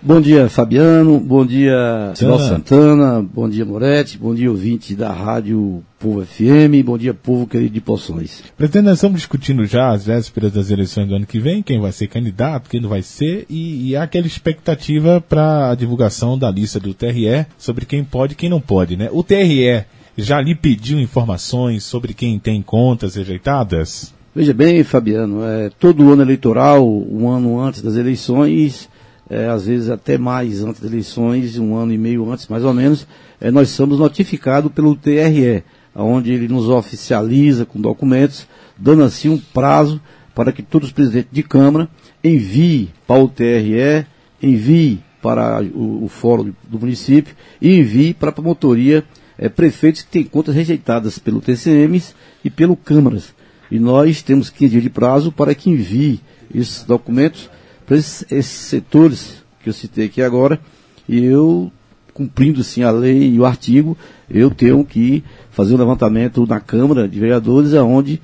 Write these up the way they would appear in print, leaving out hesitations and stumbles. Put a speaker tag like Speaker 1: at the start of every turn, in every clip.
Speaker 1: Bom dia, Fabiano, bom dia, Silvio Santana, bom dia, Moretti, bom dia, ouvinte da Rádio Povo FM, bom dia, povo querido de Poções.
Speaker 2: Presidente, nós estamos discutindo já as vésperas das eleições do ano que vem, quem vai ser candidato, quem não vai ser, e há aquela expectativa para a divulgação da lista do TRE sobre quem pode e quem não pode, né? O TRE já lhe pediu informações sobre quem tem contas rejeitadas?
Speaker 1: Veja bem, Fabiano, todo ano eleitoral, um ano antes das eleições, às vezes até mais antes das eleições, um ano e meio antes, mais ou menos, nós somos notificados pelo TRE, onde ele nos oficializa com documentos, dando assim um prazo para que todos os presidentes de Câmara enviem para o TRE, enviem para o fórum do município e enviem para a promotoria prefeitos que têm contas rejeitadas pelo TCM e pelo Câmaras. E nós temos 15 dias de prazo para que envie esses documentos para esses setores que eu citei aqui agora, e eu, cumprindo sim a lei e o artigo, eu tenho que fazer um levantamento na Câmara de Vereadores, onde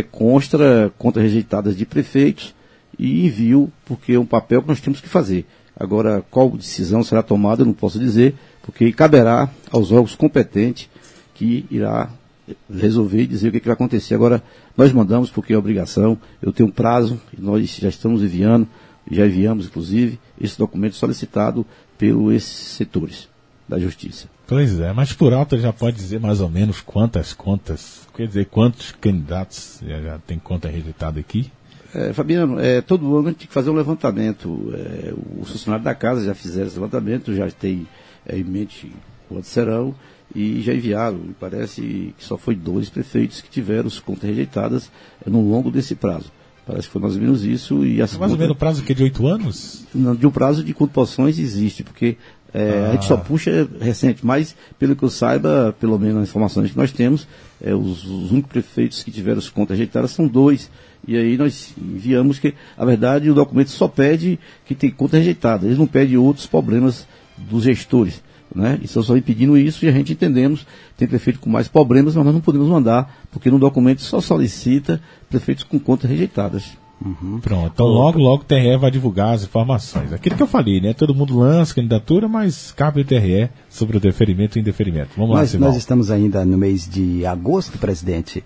Speaker 1: consta contas rejeitadas de prefeitos e envio, porque é um papel que nós temos que fazer. Agora, qual decisão será tomada, eu não posso dizer, porque caberá aos órgãos competentes que irá resolver e dizer o que vai acontecer. Agora, nós mandamos porque é obrigação, eu tenho um prazo, e nós já estamos enviando, já enviamos, inclusive, esse documento solicitado pelos setores da Justiça.
Speaker 2: Pois é, mas por alto já pode dizer mais ou menos quantas contas, quer dizer, quantos candidatos já tem conta rejeitada aqui?
Speaker 1: Fabiano, todo ano a gente tem que fazer um levantamento. Os funcionários da casa já fizeram esse levantamento, já tem em mente quantos serão e já enviaram. Me parece que só foi 2 prefeitos que tiveram as contas rejeitadas no longo desse prazo. Parece que foi mais ou menos isso. E
Speaker 2: mais ou menos o prazo que é de 8 anos?
Speaker 1: Não, de um prazo de contribuições existe, porque a gente só puxa recente, mas pelo que eu saiba, pelo menos as informações que nós temos, os únicos prefeitos que tiveram as contas rejeitadas são 2. E aí nós enviamos que, na verdade, o documento só pede que tem conta rejeitada, eles não pedem outros problemas dos gestores, né? Estão só impedindo isso e a gente entendemos, tem prefeito com mais problemas, mas nós não podemos mandar, porque no documento só solicita prefeitos com contas rejeitadas.
Speaker 2: Uhum. Pronto, então logo o TRE vai divulgar as informações. Aquilo que eu falei, né? Todo mundo lança candidatura, mas cabe o TRE sobre o deferimento e indeferimento. Vamos lá, Simão.
Speaker 3: Nós estamos ainda no mês de agosto, presidente.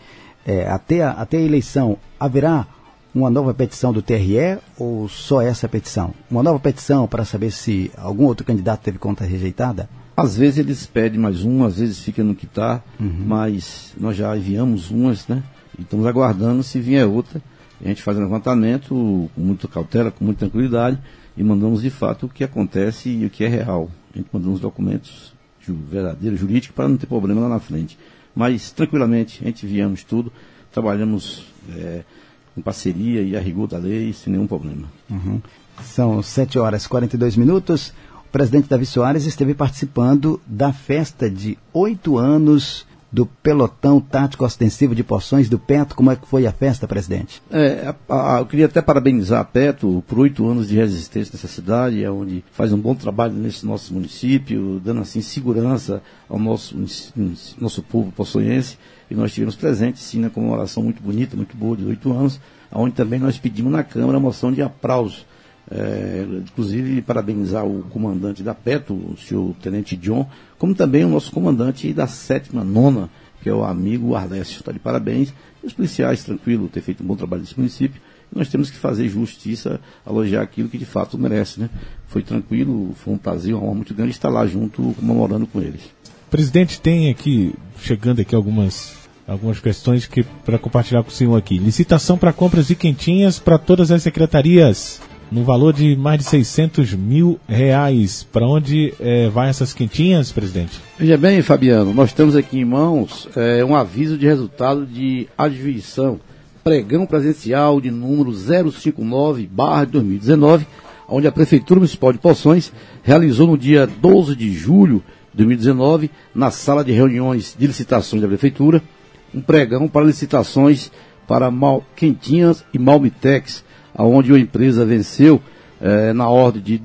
Speaker 3: Até a eleição, haverá uma nova petição do TRE ou só essa petição? Uma nova petição para saber se algum outro candidato teve conta rejeitada?
Speaker 1: Às vezes eles pedem mais uma, às vezes fica no que está, mas nós já enviamos umas, né? E estamos aguardando se vier outra. A gente faz um levantamento com muita cautela, com muita tranquilidade e mandamos de fato o que acontece e o que é real. A gente mandamos documentos verdadeiros, jurídicos, para não ter problema lá na frente. Mas, tranquilamente, a gente enviamos tudo, trabalhamos com parceria e a rigor da lei, sem nenhum problema.
Speaker 3: Uhum. São 7h42. O presidente Davi Soares esteve participando da festa de 8 anos do Pelotão Tático Ostensivo de Poções do PETO. Como é que foi a festa, presidente?
Speaker 1: Eu queria até parabenizar a PETO por 8 anos de resistência nessa cidade, onde faz um bom trabalho nesse nosso município, dando assim segurança ao nosso povo poçonhense. E nós estivemos presentes, sim, na comemoração muito bonita, muito boa de 8 anos, onde também nós pedimos na Câmara a moção de aplauso. Inclusive parabenizar o comandante da PETO, o senhor Tenente John, como também o nosso comandante da 7ª, 9ª, que é o amigo Arlécio. Está de parabéns. E os policiais, tranquilo, ter feito um bom trabalho nesse município. E nós temos que fazer justiça, elogiar aquilo que de fato merece, né? Foi tranquilo, foi um prazer, uma honra muito grande estar lá junto, comemorando com eles.
Speaker 2: Presidente, tem aqui, chegando aqui algumas questões para compartilhar com o senhor aqui. Licitação para compras de quentinhas para todas as secretarias, no valor de mais de R$600 mil. Para onde vai essas quentinhas, presidente?
Speaker 1: Veja bem, Fabiano, nós temos aqui em mãos um aviso de resultado de adjudicação, pregão presencial de número 059/2019, onde a Prefeitura Municipal de Poções realizou no dia 12 de julho de 2019, na sala de reuniões de licitações da Prefeitura, um pregão para licitações para quentinhas e Malmitex, onde a empresa venceu na ordem de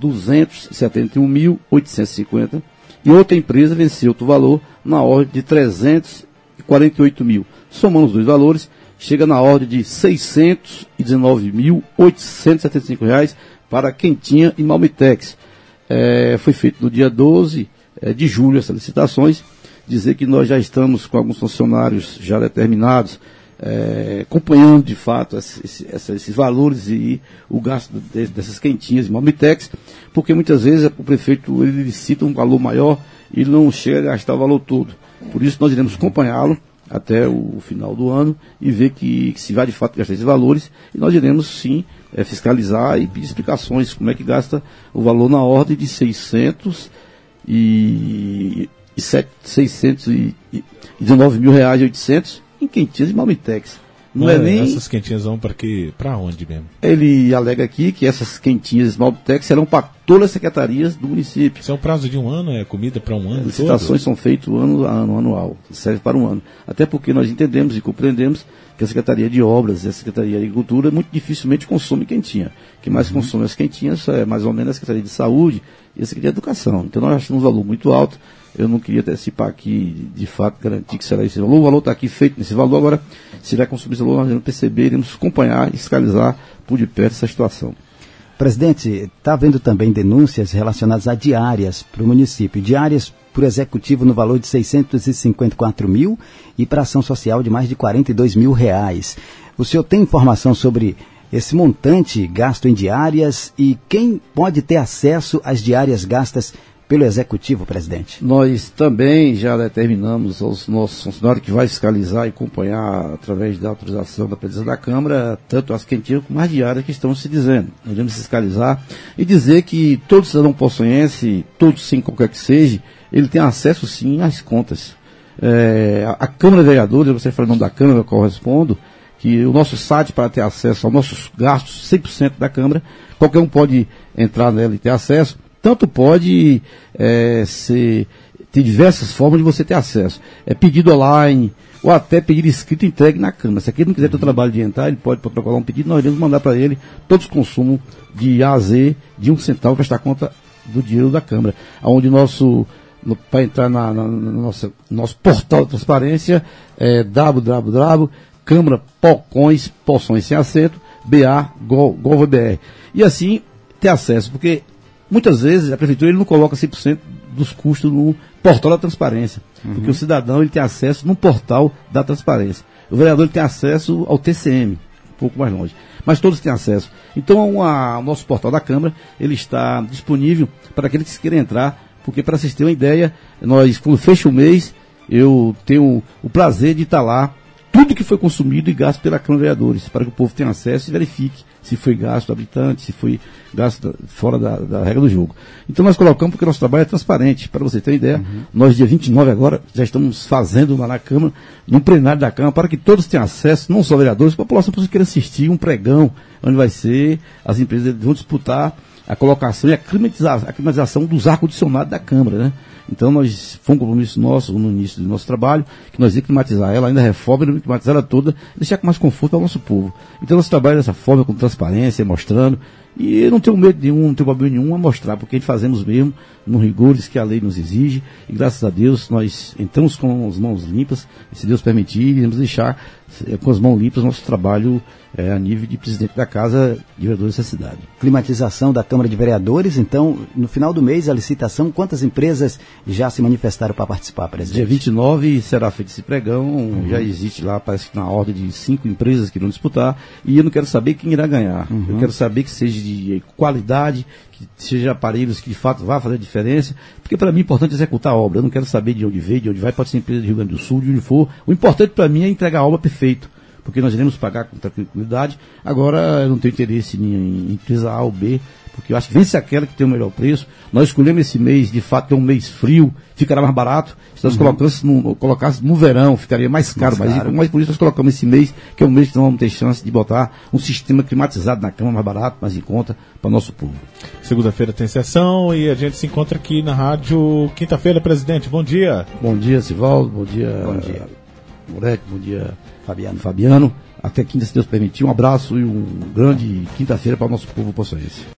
Speaker 1: 271.850 e outra empresa venceu outro valor na ordem de 348 mil. Somando os dois valores, chega na ordem de R$619.875 para quentinha e Malmitex. foi feito no dia 12 de julho essas licitações, dizer que nós já estamos com alguns funcionários já determinados, acompanhando de fato esses valores e o gasto dessas quentinhas de Marmitex, porque muitas vezes o prefeito ele licita um valor maior e não chega a gastar o valor todo. Por isso nós iremos acompanhá-lo até o final do ano e ver que se vai de fato gastar esses valores, e nós iremos sim fiscalizar e pedir explicações como é que gasta o valor na ordem de 619 mil reais e 800 em quentinhas de Marmitex. Não é nem...
Speaker 2: Essas quentinhas vão para onde mesmo?
Speaker 1: Ele alega aqui que essas quentinhas de Marmitex serão para todas as secretarias do município.
Speaker 2: Isso é um prazo de um ano? É comida para um ano?
Speaker 1: As licitações são feitas ano a ano, anual. Serve para um ano. Até porque nós entendemos e compreendemos que a Secretaria de Obras e a Secretaria de Agricultura muito dificilmente consome quentinha. Quem mais consome as quentinhas é mais ou menos a Secretaria de Saúde e a Secretaria de Educação. Então nós achamos um valor muito alto. Eu não queria antecipar aqui, de fato, garantir que será esse valor. O valor está aqui feito nesse valor. Agora, se vai consumir esse valor, nós vamos perceber, iremos acompanhar e fiscalizar por de perto essa situação.
Speaker 3: Presidente, está havendo também denúncias relacionadas a diárias para o município. Diárias por executivo no valor de 654 mil e para ação social de mais de 42 mil reais. O senhor tem informação sobre esse montante gasto em diárias e quem pode ter acesso às diárias gastas pelo Executivo, presidente?
Speaker 1: Nós também já determinamos aos nossos funcionários que vai fiscalizar e acompanhar através da autorização da presidência da Câmara, tanto as quentinhas como as diárias que estão se dizendo. Nós devemos fiscalizar e dizer que todo cidadão poçonhense, todo sem qualquer que seja, ele tem acesso sim às contas. A Câmara de Vereadores, você fala o nome da Câmara, eu correspondo, que o nosso site para ter acesso aos nossos gastos 100% da Câmara, qualquer um pode entrar nela e ter acesso. Tanto pode ter diversas formas de você ter acesso. Pedido online, ou até pedido escrito e entregue na Câmara. Se aquele não quiser ter o trabalho de entrar, ele pode protocolar um pedido, nós iremos mandar para ele todos os consumos de A a Z, de 1 centavo, para estar conta do dinheiro da Câmara. Onde para entrar no nosso portal de transparência é www.câmara.poções, sem acento, BA.gov.br. E assim ter acesso, porque muitas vezes a prefeitura ele não coloca 100% dos custos no portal da transparência, porque o cidadão ele tem acesso no portal da transparência. O vereador ele tem acesso ao TCM, um pouco mais longe, mas todos têm acesso. Então o nosso portal da Câmara ele está disponível para aqueles que querem entrar, porque para vocês terem uma ideia, nós quando fecha o mês, eu tenho o prazer de estar lá, tudo que foi consumido e gasto pela Câmara de Vereadores, para que o povo tenha acesso e verifique se foi gasto habitante, se foi gasto fora da regra do jogo. Então nós colocamos porque nosso trabalho é transparente. Para você ter uma ideia, nós dia 29 agora já estamos fazendo lá na Câmara, num plenário da Câmara, para que todos tenham acesso, não só vereadores, a população possa querer assistir um pregão, onde vai ser, as empresas vão disputar a colocação e a climatização dos ar-condicionados da Câmara, né? Então foi um compromisso nosso no início do nosso trabalho, que nós íamos climatizar ela, ainda reforma, climatizar ela toda, deixar com mais conforto ao nosso povo. Então nosso trabalho é dessa forma, com transparência, mostrando, e eu não tenho medo nenhum, não tenho problema nenhum a mostrar, porque a gente fazemos mesmo, nos rigores que a lei nos exige, e graças a Deus nós entramos com as mãos limpas, e se Deus permitir, iremos deixar com as mãos limpas nosso trabalho a nível de presidente da Casa de Vereadores dessa cidade.
Speaker 3: Climatização da Câmara de Vereadores, então, no final do mês, a licitação, quantas empresas já se manifestaram para participar, presidente?
Speaker 1: Dia 29 será feito esse pregão, já existe lá, parece que na ordem de 5 empresas que irão disputar, e eu não quero saber quem irá ganhar. Eu quero saber que seja de qualidade, que seja aparelhos que de fato vá fazer a diferença, porque para mim é importante executar a obra. Eu não quero saber de onde veio, de onde vai, pode ser empresa do Rio Grande do Sul, de onde for. O importante para mim é entregar a obra perfeito, porque nós iremos pagar com tranquilidade. Agora eu não tenho interesse em empresa A ou B, porque eu acho que vence aquela que tem o melhor preço. Nós escolhemos esse mês, de fato, que é um mês frio, ficará mais barato. Se nós colocássemos no verão, ficaria mais caro. Mas por isso nós colocamos esse mês, que é um mês que nós vamos ter chance de botar um sistema climatizado na cama, mais barato, mais em conta, para o nosso povo.
Speaker 2: Segunda-feira tem sessão e a gente se encontra aqui na rádio quinta-feira, presidente. Bom dia.
Speaker 1: Bom dia, Sivaldo. Bom dia, Moleque. Bom dia, Fabiano. Até quinta, se Deus permitir. Um abraço e um grande quinta-feira para o nosso povo poçonhense.